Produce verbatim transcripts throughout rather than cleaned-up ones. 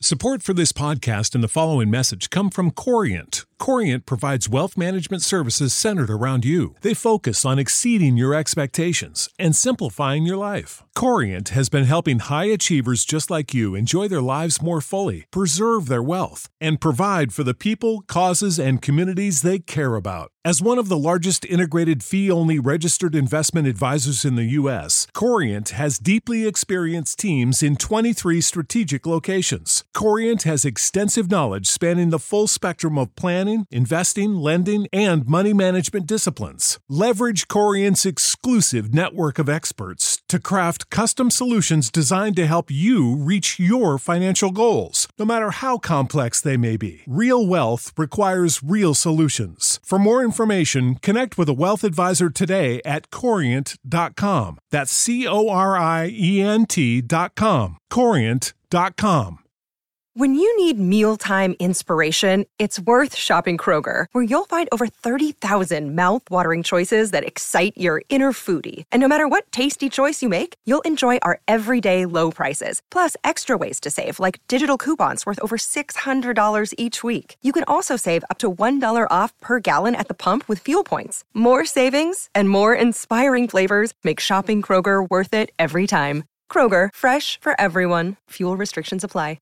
Support for this podcast and the following message come from Corient. Corient provides wealth management services centered around you. They focus on exceeding your expectations and simplifying your life. Corient has been helping high achievers just like you enjoy their lives more fully, preserve their wealth, and provide for the people, causes, and communities they care about. As one of the largest integrated fee-only registered investment advisors in the U S, Corient has deeply experienced teams in twenty-three strategic locations. Corient has extensive knowledge spanning the full spectrum of planning, investing, lending, and money management disciplines. Leverage Corient's exclusive network of experts to craft custom solutions designed to help you reach your financial goals, no matter how complex they may be. Real wealth requires real solutions. For more information, connect with a wealth advisor today at corient dot com. That's C O R I E N T dot com. corient dot com. When you need mealtime inspiration, it's worth shopping Kroger, where you'll find over thirty thousand mouth-watering choices that excite your inner foodie. And no matter what tasty choice you make, you'll enjoy our everyday low prices, plus extra ways to save, like digital coupons worth over six hundred dollars each week. You can also save up to one dollar off per gallon at the pump with fuel points. More savings and more inspiring flavors make shopping Kroger worth it every time. Kroger, fresh for everyone. Fuel restrictions apply.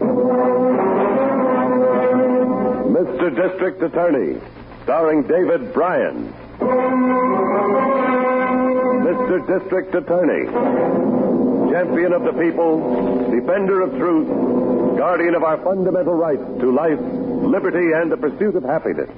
Mister District Attorney, starring David Bryan. Mister District Attorney, champion of the people, defender of truth, guardian of our fundamental rights to life, liberty, and the pursuit of happiness.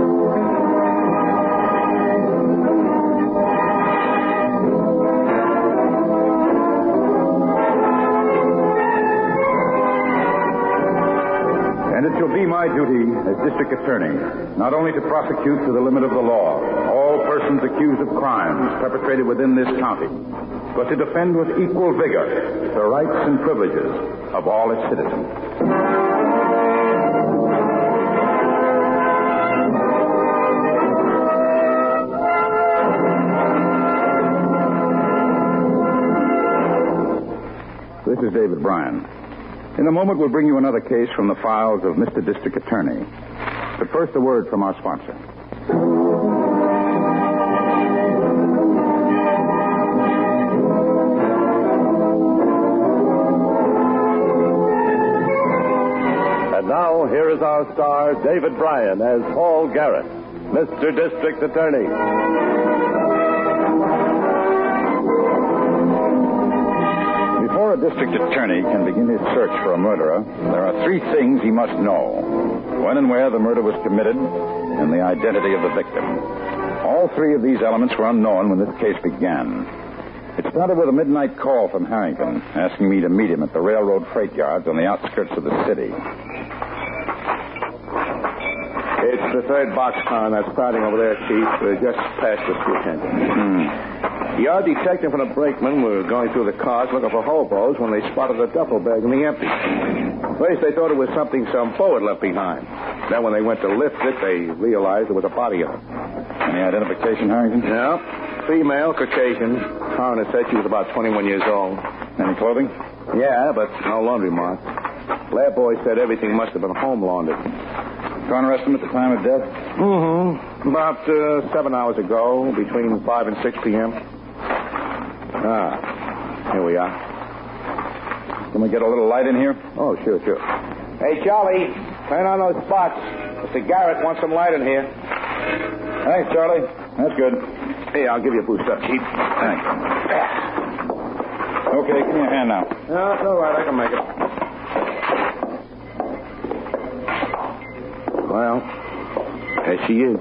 And it shall be my duty as district attorney not only to prosecute to the limit of the law all persons accused of crimes perpetrated within this county, but to defend with equal vigor the rights and privileges of all its citizens. This is David Bryan. In a moment, we'll bring you another case from the files of Mister District Attorney. But first, a word from our sponsor. And now, here is our star, David Bryan, as Paul Garrett, Mister District Attorney. Before a district attorney can begin his search for a murderer, there are three things he must know: when and where the murder was committed, and the identity of the victim. All three of these elements were unknown when this case began. It started with a midnight call from Harrington, asking me to meet him at the railroad freight yards on the outskirts of the city. It's the third boxcar that's starting over there, Chief. We're just past the street entrance. Hmm. Your detective and a brakeman were going through the cars looking for hobos when they spotted a duffel bag in the empty. First, they thought it was something some forward left behind. Then, when they went to lift it, they realized there was a body in it. Any identification, Harrington? Yeah. Female, Caucasian. Coroner said she was about twenty-one years old. Any clothing? Yeah, but no laundry marks. Lab boy said everything must have been home laundered. Coroner estimate the time of death? Mm-hmm. About uh, seven hours ago, between five and six p.m. Ah, here we are. Can we get a little light in here? Oh, sure, sure. Hey, Charlie, turn on those spots. Mister Garrett wants some light in here. Thanks, Charlie. That's good. Hey, I'll give you a boost up, Chief. Thanks. Okay, give me a hand now. No, it's all right. I can make it. Well, there she is.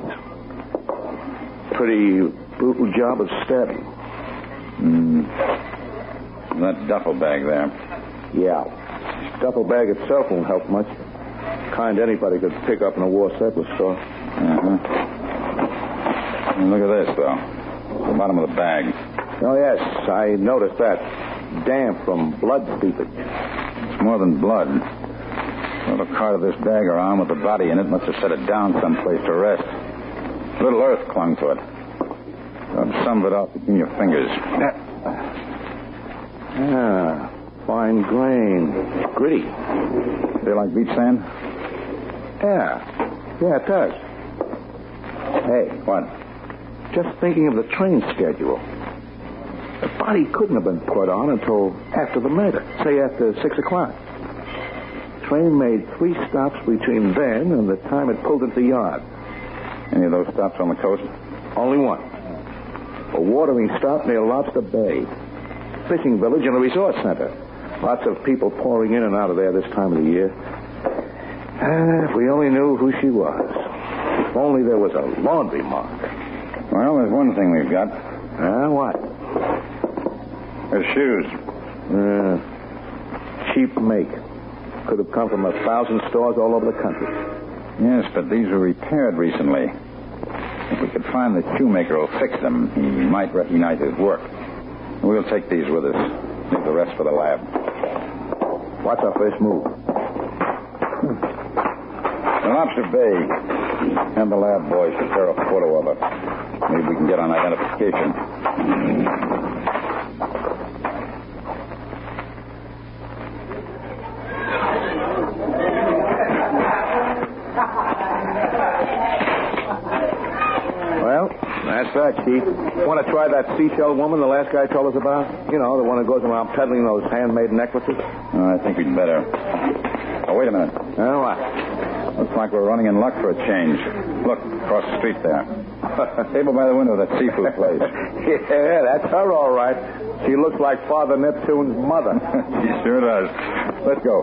Pretty brutal job of stabbing. Hmm. That duffel bag there. Yeah. Duffel bag itself won't help much. Kind anybody could pick up in a war surplus store. Uh-huh. And look at this, though. The bottom of the bag. Oh, yes. I noticed that. Damp from blood seepage. It's more than blood. Whoever carted this bag around with the body in it must have set it down someplace to rest. A little earth clung to it. Rub some of it off between your fingers. Ah, fine grain. Gritty. Feel like beach sand? Yeah. Yeah, it does. Hey, What? just thinking of the train schedule. The body couldn't have been put on until after the murder, say after six o'clock. Train made three stops between then and the time it pulled into the yard. Any of those stops on the coast? Only one. A watering stop near Lobster Bay. Fishing village and a resort center. Lots of people pouring in and out of there this time of the year. Ah, if we only knew who she was. If only there was a laundry mark. Well, there's one thing we've got. Ah, what? Her shoes. Uh, cheap make. Could have come from a thousand stores all over the country. Yes, but these were repaired recently. If we could find the shoemaker who'll fix them, he might recognize his work. We'll take these with us. Leave the rest for the lab. What's our first move? The Lobster Bay. And the lab boys prepare a photo of her. Maybe we can get on identification. Well, that's that, Chief. Want to try that seashell woman the last guy told us about? You know, the one who goes around peddling those handmade necklaces? Uh, I think we'd better. Oh, wait a minute. Oh, what? Looks like we're running in luck for a change. Look, across the street there. Table by the window of that seafood place. Yeah, that's her all right. She looks like Father Neptune's mother. She sure does. Let's go.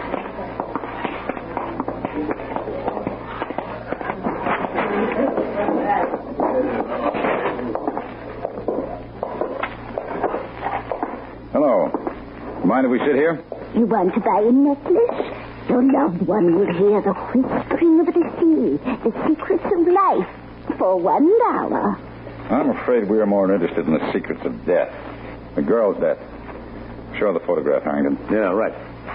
Hello. Mind if we sit here? You want to buy a necklace? Your loved one will hear the whispering of the sea, the secrets of life, for one dollar. I'm afraid we are more interested in the secrets of death. The girl's death. Show the photograph, Harrington. Yeah, right.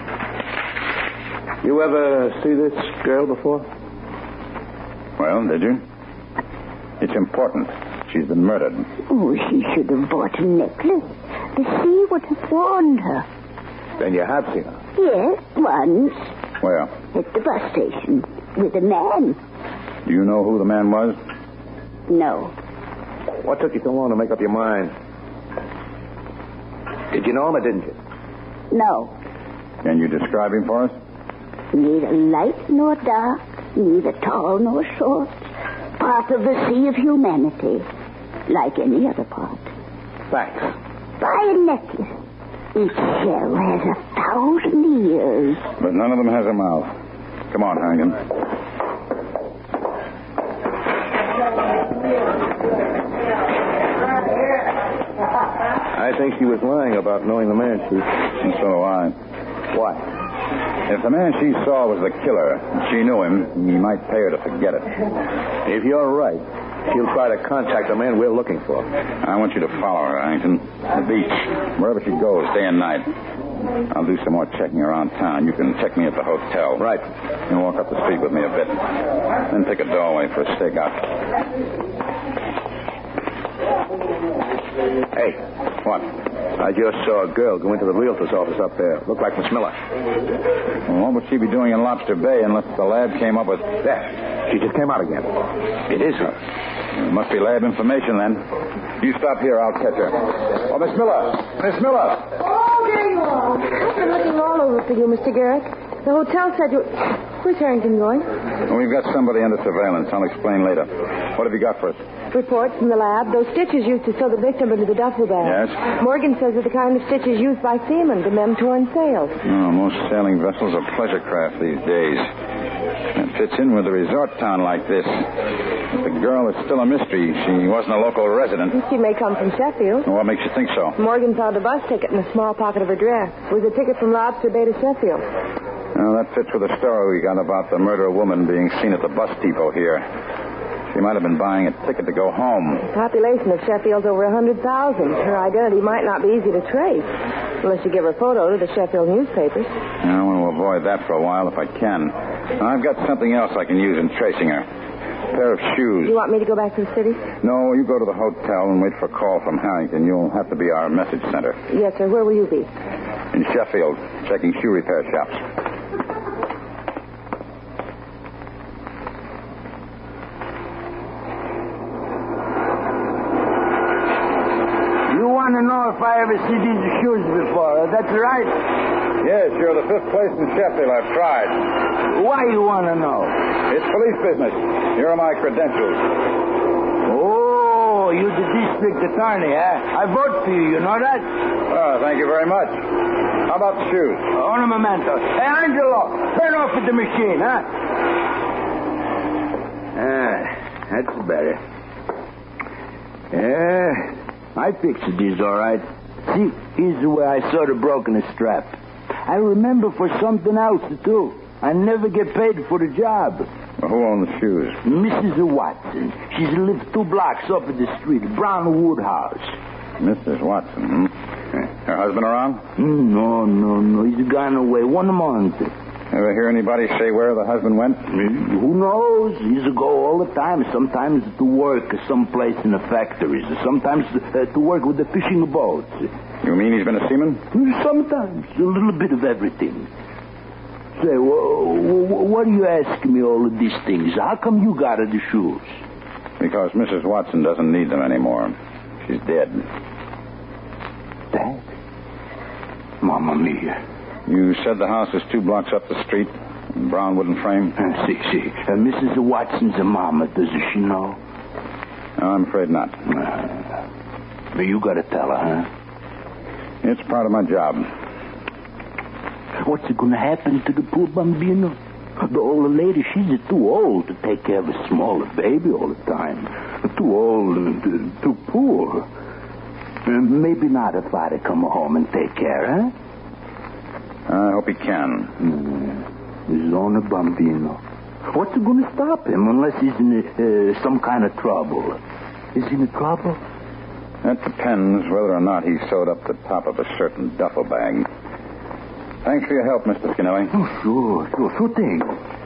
You ever see this girl before? Well, did you? It's important. She's been murdered. Oh, she should have bought a necklace. The sea would have warned her. Then you have seen her? Yes, once. Where? At the bus station. With a man. Do you know who the man was? No. What took you so long to make up your mind? Did you know him or didn't you? No. Can you describe him for us? Neither light nor dark, neither tall nor short. Part of the sea of humanity. Like any other part. Thanks. Buy a necklace. Each shell has a thousand ears. But none of them has a mouth. Come on, Harrington. I think she was lying about knowing the man, Chief. And so do I. Why? If the man she saw was the killer, and she knew him, he might pay her to forget it. If you're right, she'll try to contact the man we're looking for. I want you to follow her, Harrington. The beach. Wherever she goes, day and night. I'll do some more checking around town. You can check me at the hotel. Right. And walk up the street with me a bit. Then pick a doorway for a stakeout. Hey. What? I just saw a girl go into the realtor's office up there. Looked like Miss Miller. Well, what would she be doing in Lobster Bay unless the lab came up with... There. She just came out again. It is her. It must be lab information, then. You stop here. I'll catch her. Oh, Miss Miller. Miss Miller. Oh, there you are. I've been looking all over for you, Mister Garrett. The hotel said you... Where's Harrington going? Well, we've got somebody under surveillance. I'll explain later. What have you got for us? Reports from the lab. Those stitches used to sew the victim into the duffel bag. Yes? Morgan says they're the kind of stitches used by seamen to mend torn sails. Oh, most sailing vessels are pleasure craft these days. It fits in with a resort town like this. But the girl is still a mystery. She wasn't a local resident. She may come from Sheffield. Well, what makes you think so? Morgan found a bus ticket in the small pocket of her dress. It was a ticket from Lobster Bay to Sheffield. Well, that fits with the story we got about the murdered woman being seen at the bus depot here. She might have been buying a ticket to go home. The population of Sheffield's over one hundred thousand. Her identity might not be easy to trace, unless you give her photo to the Sheffield newspapers. I want to avoid that for a while if I can. Now, I've got something else I can use in tracing her. A pair of shoes. You want me to go back to the city? No, you go to the hotel and wait for a call from Harrington. You'll have to be our message center. Yes, sir. Where will you be? In Sheffield, checking shoe repair shops. never seen these shoes before. That's right. Yes, you're the fifth place in Sheffield I've tried. Why you want to know? It's police business. Here are my credentials. Oh, you're the district attorney, huh? I vote for you, you know that? Oh, thank you very much. How about the shoes? Uh, un momento. Hey, Angelo, turn off with the machine, huh? Ah, that's better. Yeah, I fixed these all right. See, here's where I sort of broken a strap. I remember for something else, too. I never get paid for the job. Well, who owned the shoes? Missus Watson. She's lived two blocks up the street, Brownwood House. Missus Watson, hmm? Her husband around? No, no, no. He's gone away one month. Ever hear anybody say where the husband went? Who knows? He's a go all the time. Sometimes to work someplace in the factories. Sometimes uh, to work with the fishing boats. You mean he's been a seaman? Sometimes. A little bit of everything. Say, wh- wh- what do you ask me all of these things? How come you got her the shoes? Because Missus Watson doesn't need them anymore. She's dead. Dead? Mamma mia. You said the house is two blocks up the street, in brown wooden frame? Uh, see, see. Uh, Missus Watson's a mama. Does she know? No, I'm afraid not. Uh, but you got to tell her, huh? It's part of my job. What's going to happen to the poor bambino? The old lady, she's too old to take care of a smaller baby all the time. Too old and uh, too poor. Uh, maybe not a father come home and take care, huh? I hope he can. Mm. His own bambino. What's going to stop him unless he's in uh, some kind of trouble? Is he in trouble? That depends whether or not he sewed up the top of a certain duffel bag. Thanks for your help, Mister Skinelli. Oh, sure, sure, sure thing.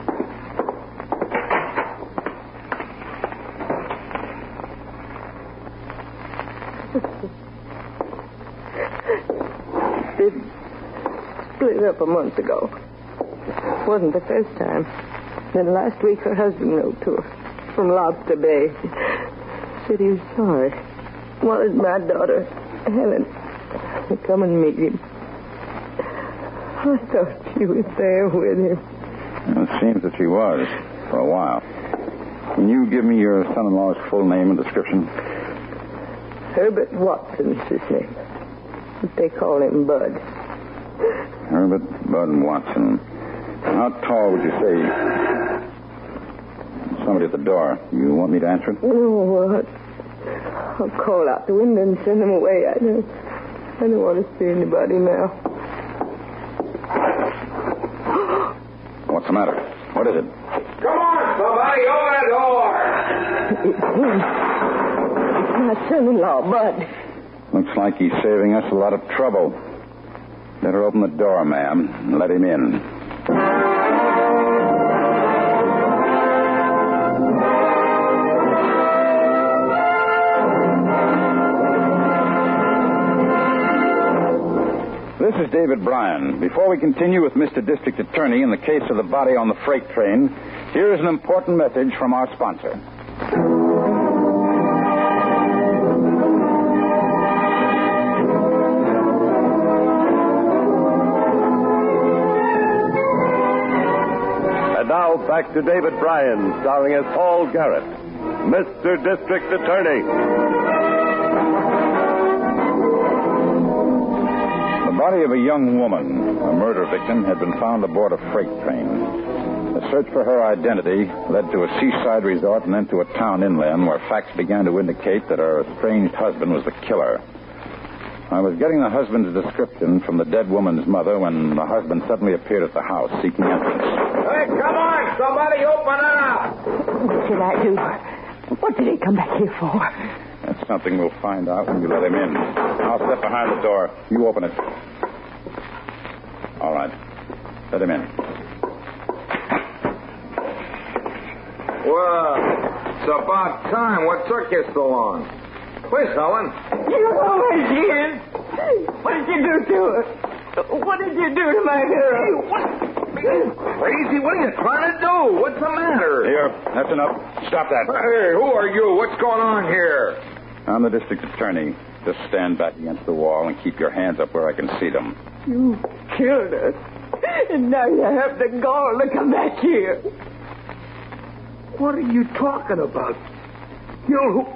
Did split up a month ago. Wasn't the first time. Then last week her husband wrote to her from Lobster Bay. Said he was sorry. Wanted my daughter, Helen, to come and meet him. I thought she was there with him. Well, it seems that she was, for a while. Can you give me your son-in-law's full name and description? Herbert Watson's his name. But they call him Bud. Herbert Bud Watson. How tall would you say? Somebody at the door. You want me to answer it? Oh, what? I'll call out the window and send them away. I don't, I don't want to see anybody now. What's the matter? What is it? Come on, somebody, open the door. It's him. It's my son-in-law, Bud. Looks like he's saving us a lot of trouble. Better open the door, ma'am, and let him in. This is David Bryan. Before we continue with Mister District Attorney in the case of the body on the freight train, here is an important message from our sponsor. And now back to David Bryan, starring as Paul Garrett, Mister District Attorney. The body of a young woman, a murder victim, had been found aboard a freight train. A search for her identity led to a seaside resort and then to a town inland where facts began to indicate that her estranged husband was the killer. I was getting the husband's description from the dead woman's mother when the husband suddenly appeared at the house seeking entrance. Hey, come on, somebody, open up. What should I do? What did he come back here for? That's something we'll find out when you let him in. I'll step behind the door. You open it. All right. Let him in. Well, it's about time. What took you so long? Where's Helen? You know where she is. What did you do to her? What did you do to my girl? What? Are you crazy? What are you trying to do? What's the matter? Here, that's enough. Stop that. Hey, who are you? What's going on here? I'm the district attorney. Just stand back against the wall and keep your hands up where I can see them. You killed us. And now you have the gall to come back here. What are you talking about? Kill who?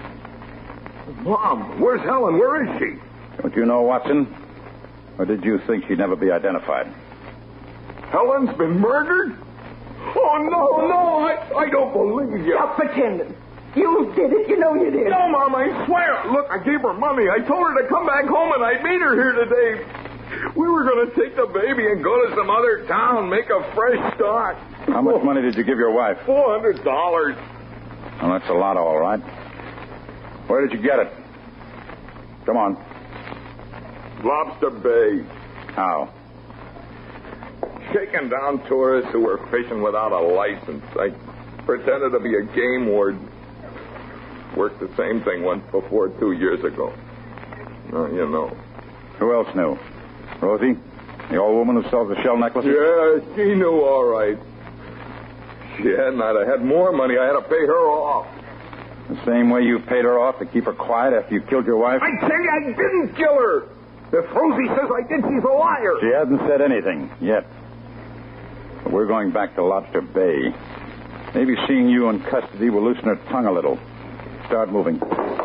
Mom, where's Helen? Where is she? Don't you know, Watson? Or did you think she'd never be identified? Helen's been murdered? Oh, no, no, I, I don't believe you. Stop pretending. You did it. You know you did. No, Mom, I swear. Look, I gave her money. I told her to come back home, and I'd meet her here today. We were going to take the baby and go to some other town, make a fresh start. How much money did you give your wife? Four hundred dollars. Well, that's a lot, all right. Where did you get it? Come on. Lobster Bay. How? Shaking down tourists who were fishing without a license. I pretended to be a game warden. Worked the same thing once before two years ago. Oh, you know. Who else knew? Rosie? The old woman who sells the shell necklaces? Yeah, she knew all right. She hadn't. I'd have had more money. I had to pay her off. The same way you paid her off to keep her quiet after you killed your wife? I tell you, I didn't kill her. If Rosie says I did, she's a liar. She hasn't said anything yet. But we're going back to Lobster Bay. Maybe seeing you in custody will loosen her tongue a little. Start moving.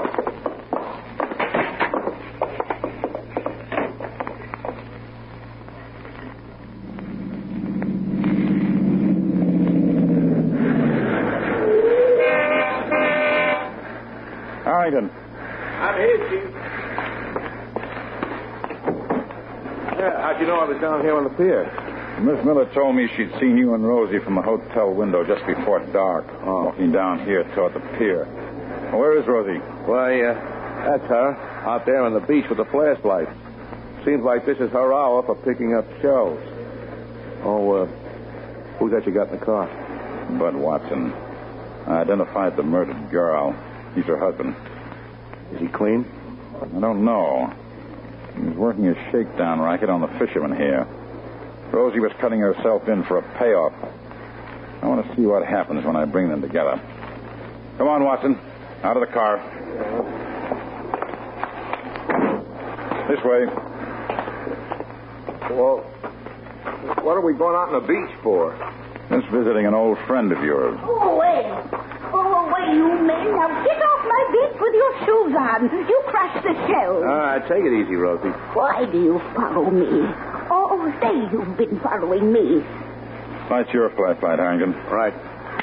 Harrington. I'm here, Chief. Yeah, how'd you know I was down here on the pier? Miss Miller told me she'd seen you and Rosie from the hotel window just before dark, oh. walking down here toward the pier. Well, where is Rosie? Why, uh, that's her, out there on the beach with the flashlight. Seems like this is her hour for picking up shells. Oh, uh, who's that you got in the car? Bud Watson. I identified the murdered girl. He's her husband. Is he clean? I don't know. He was working a shakedown racket on the fisherman here. Rosie was cutting herself in for a payoff. I want to see what happens when I bring them together. Come on, Watson. Out of the car. This way. Well, what are we going out on the beach for? Just visiting an old friend of yours. Go away. Go away, you men. Now get off my beach with your shoes on. You crushed the shell. All right, take it easy, Rosie. Why do you follow me? All day you've been following me. Light your flashlight, Harrington. Right.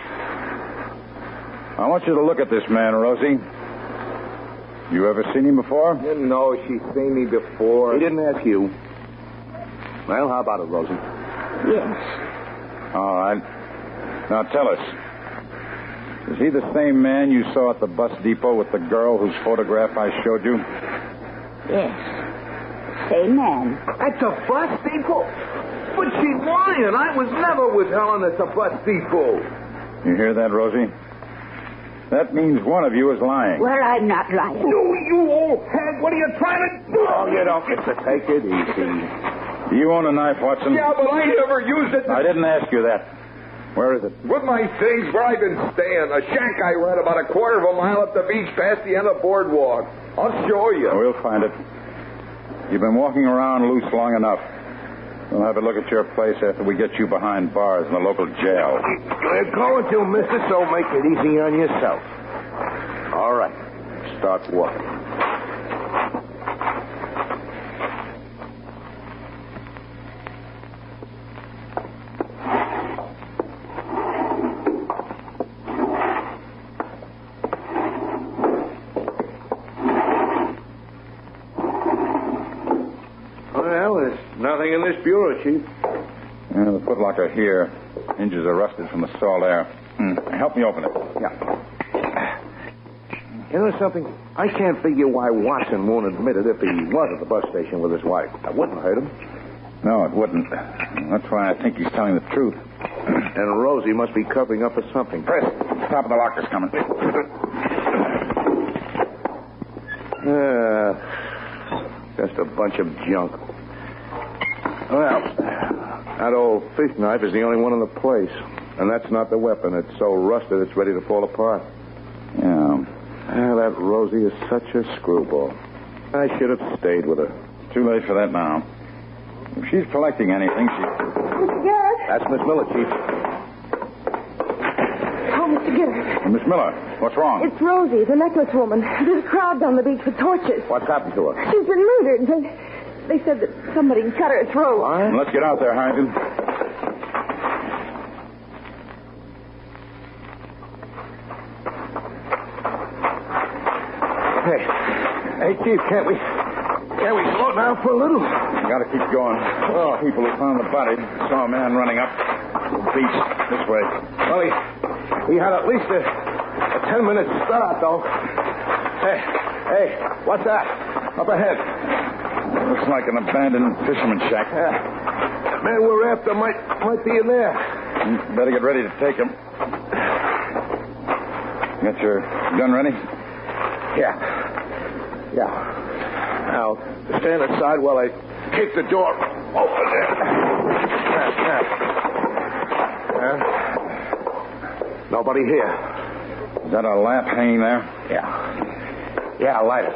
I want you to look at this man, Rosie. You ever seen him before? No, she's seen me before. He didn't ask you. Well, how about it, Rosie? Yes. All right. Now tell us. Is he the same man you saw at the bus depot with the girl whose photograph I showed you? Yes. Same man. At the bus depot? But she's lying. I was never with Helen at the bus depot. You hear that, Rosie? That means one of you is lying. Well, I'm not lying. You, you old hag. What are you trying to do? Oh, you don't get to take it easy. Do you own a knife, Watson? Yeah, but I never used it. I didn't ask you that. Where is it? With my things, where I've been staying. A shack I rent about a quarter of a mile up the beach past the end of the boardwalk. I'll show you. We'll find it. You've been walking around loose long enough. We'll have a look at your place after we get you behind bars in the local jail. You're going to, mister, so make it easy on yourself. All right. Start walking. Well, there's nothing in this bureau, Chief. Yeah, the footlocker here. Hinges are rusted from the salt air. Hmm. Help me open it. Yeah. You know something? I can't figure why Watson won't admit it if he was at the bus station with his wife. That wouldn't hurt him. No, it wouldn't. That's why I think he's telling the truth. And Rosie must be covering up for something. Chris, top of the locker's coming. Uh, just a bunch of junk. Well, that old fish knife is the only one in the place. And that's not the weapon. It's so rusted it's ready to fall apart. Yeah. Ah, that Rosie is such a screwball. I should have stayed with her. Too late for that now. If she's collecting anything, she... Mister Garrett? That's Miss Miller, Chief. Oh, Mister Garrett. Miss Miller, what's wrong? It's Rosie, the necklace woman. There's a crowd down the beach with torches. What's happened to her? She's been murdered. They, they said that somebody cut her throat. What? Let's get out there, Harrington. Hey. Hey, Chief, can't we... Can't we slow down for a little? Gotta keep going. Oh, people who found the body saw a man running up the beach this way. Well, he, he had at least a, a ten-minute start, though. Hey, hey, what's that? Up ahead. Looks like an abandoned fisherman's shack. Yeah. The man we're after might, might be in there. You better get ready to take him. Got your gun ready? Yeah. Yeah. Now, stand aside while I kick the door open there. Yeah, yeah. Yeah. Nobody here. Is that a lamp hanging there? Yeah. Yeah, I'll light it.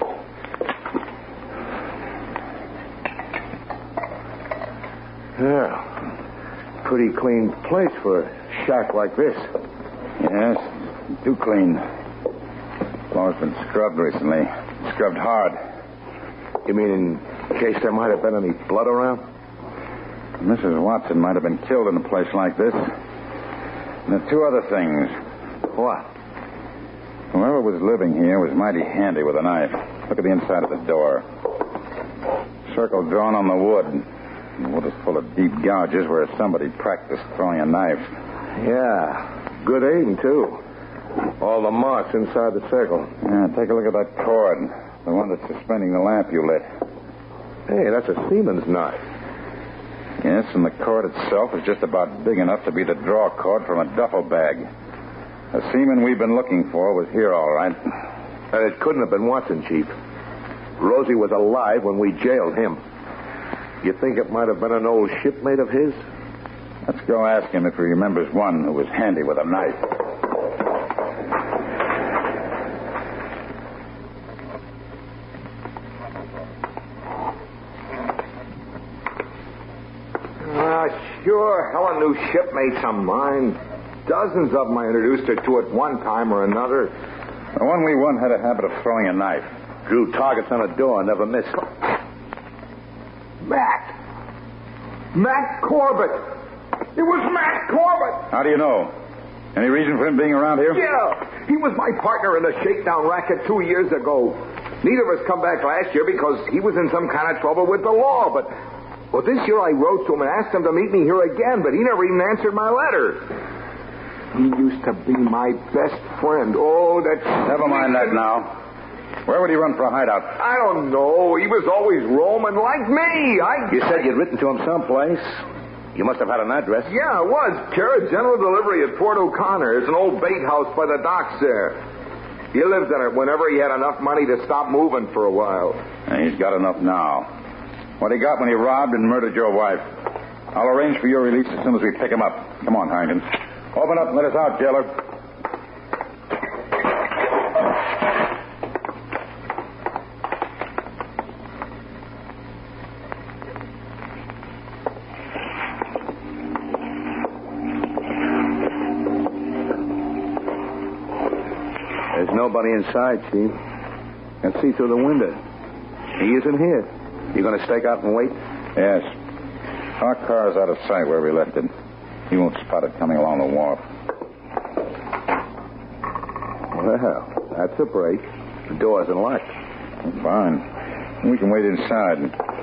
Yeah. Pretty clean place for a shack like this. Yes, too clean. Floor's been scrubbed recently. Scrubbed hard. You mean in case there might have been any blood around? Missus Watson might have been killed in a place like this. And there are two other things. What? Whoever was living here was mighty handy with a knife. Look at the inside of the door. Circle drawn on the wood. The wood is full of deep gouges where somebody practiced throwing a knife. Yeah. Good aim, too. All the marks inside the circle. Yeah, take a look at that cord. The one that's suspending the lamp you lit. Hey, that's a seaman's knife. Yes, and the cord itself is just about big enough to be the draw cord from a duffel bag. The seaman we've been looking for was here, all right. And it couldn't have been Watson, Chief. Rosie was alive when we jailed him. You think it might have been an old shipmate of his? Let's go ask him if he remembers one who was handy with a knife. Sure, Helen knew shipmates of mine. Dozens of them I introduced her to at one time or another. The one we won had a habit of throwing a knife. Drew targets on a door, never missed. Matt! Matt Corbett! It was Matt Corbett! How do you know? Any reason for him being around here? Yeah. He was my partner in the shakedown racket two years ago. Neither of us come back last year because he was in some kind of trouble with the law, but... Well, this year I wrote to him and asked him to meet me here again, but he never even answered my letter. He used to be my best friend. Oh, that's... Never mind that now. Where would he run for a hideout? I don't know. He was always roaming like me. I... You said you'd written to him someplace. You must have had an address. Yeah, it was. Care General Delivery at Port O'Connor. It's an old bait house by the docks there. He lived in it whenever he had enough money to stop moving for a while. And he's got enough now. What he got when he robbed and murdered your wife. I'll arrange for your release as soon as we pick him up. Come on, Harrington. Open up and let us out, jailer. There's nobody inside, Chief. I can see through the window. He isn't here. You going to stake out and wait? Yes. Our car's out of sight where we left it. He won't spot it coming along the wharf. Well, that's a break. The door isn't locked. Fine. We can wait inside.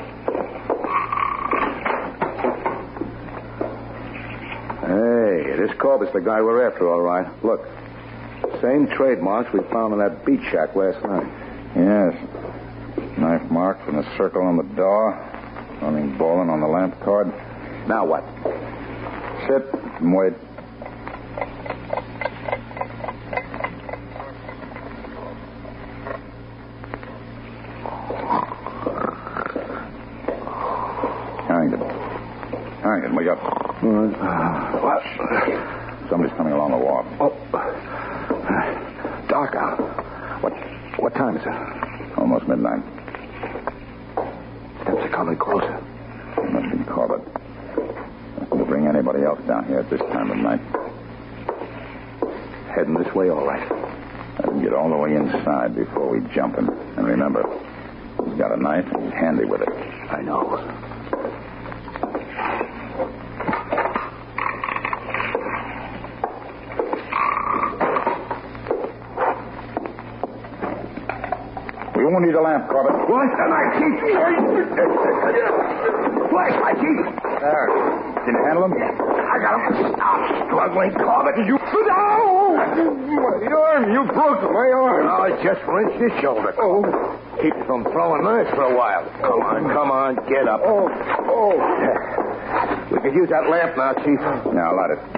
Hey, this Corbett's the guy we're after, all right. Look. Same trademarks we found in that beach shack last night. Yes. Knife marks and a circle on the door. Running bowling on the lamp cord. Now what? Sit and wait. Harrington. Harrington, wake up. Uh, what? Somebody's coming along the wharf. Oh. Dark out. What, what time is it? Almost midnight. somebody else down here at this time of night. Heading this way, all right. Let him get all the way inside before we jump him. And remember, he's got a knife and he's handy with it. I know. We won't need a lamp, Corbett. What? The knife, Chief! Flashlight, Chief! There. Can you handle him? I got him. Stop struggling, Corbett. You... No! My arm. You broke my arm. Oh, I just wrenched his shoulder. Oh. Keep you from throwing knives for a while. Come on, come on. Get up. Oh. Oh. We could use that lamp now, Chief. Now, light it.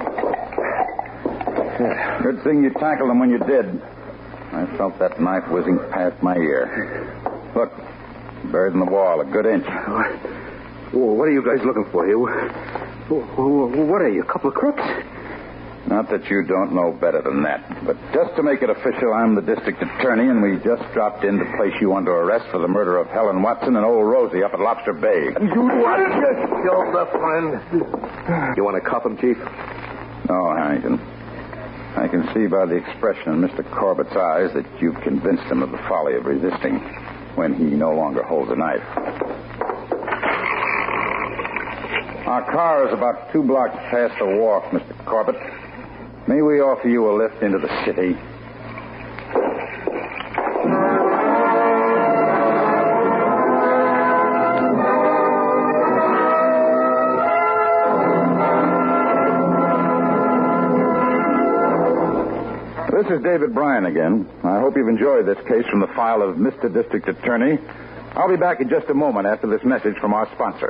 Good thing you tackled him when you did. I felt that knife whizzing past my ear. Look, buried in the wall, a good inch. What are you guys looking for here? What are you, a couple of crooks? Not that you don't know better than that, but just to make it official, I'm the district attorney, and we just dropped in to place you under arrest for the murder of Helen Watson and old Rosie up at Lobster Bay. You what? Just killed a friend. You want to cuff him, Chief? No, Harrington. I can see by the expression in Mister Corbett's eyes that you've convinced him of the folly of resisting when he no longer holds a knife. Our car is about two blocks past the wharf, Mister Corbett. May we offer you a lift into the city? This is David Bryan again. I hope you've enjoyed this case from the file of Mister District Attorney. I'll be back in just a moment after this message from our sponsor.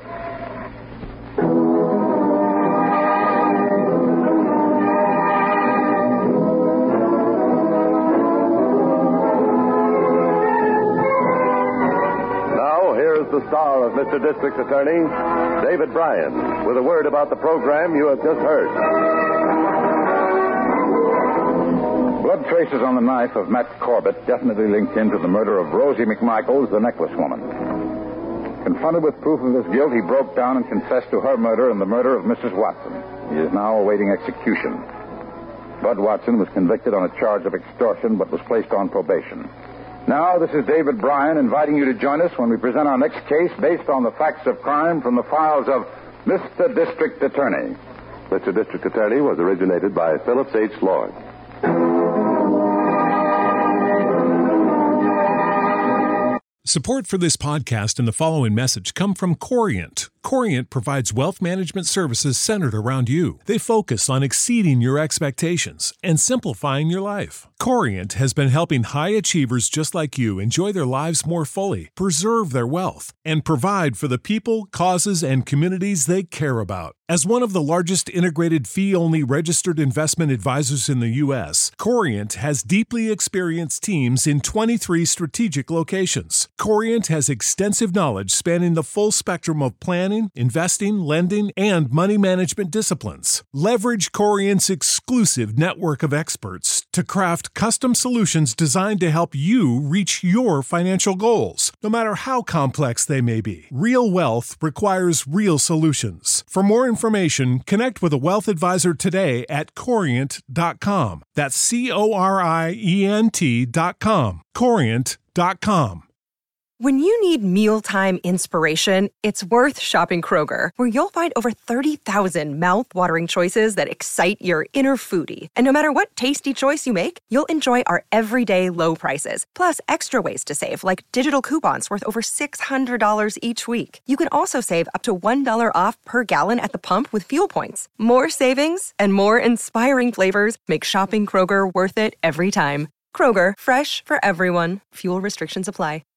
Now, here's the star of Mister District Attorney, David Bryan, with a word about the program you have just heard. Blood traces on the knife of Matt Corbett definitely linked into the murder of Rosie McMichaels, the necklace woman. Confronted with proof of his guilt, he broke down and confessed to her murder and the murder of Missus Watson. He is now awaiting execution. Bud Watson was convicted on a charge of extortion but was placed on probation. Now, this is David Bryan inviting you to join us when we present our next case based on the facts of crime from the files of Mister District Attorney. Mister District Attorney was originated by Phillips H. Lord. Support for this podcast and the following message come from Corient. Corient provides wealth management services centered around you. They focus on exceeding your expectations and simplifying your life. Corient has been helping high achievers just like you enjoy their lives more fully, preserve their wealth, and provide for the people, causes, and communities they care about. As one of the largest integrated fee-only registered investment advisors in the U S, Corient has deeply experienced teams in twenty-three strategic locations. Corient has extensive knowledge spanning the full spectrum of planning, investing, lending, and money management disciplines. Leverage Corient's exclusive network of experts to craft custom solutions designed to help you reach your financial goals, no matter how complex they may be. Real wealth requires real solutions. For more information, connect with a wealth advisor today at corient dot com. That's C O R I E N T dot com. corient dot com. When you need mealtime inspiration, it's worth shopping Kroger, where you'll find over thirty thousand mouth-watering choices that excite your inner foodie. And no matter what tasty choice you make, you'll enjoy our everyday low prices, plus extra ways to save, like digital coupons worth over six hundred dollars each week. You can also save up to one dollar off per gallon at the pump with fuel points. More savings and more inspiring flavors make shopping Kroger worth it every time. Kroger, fresh for everyone. Fuel restrictions apply.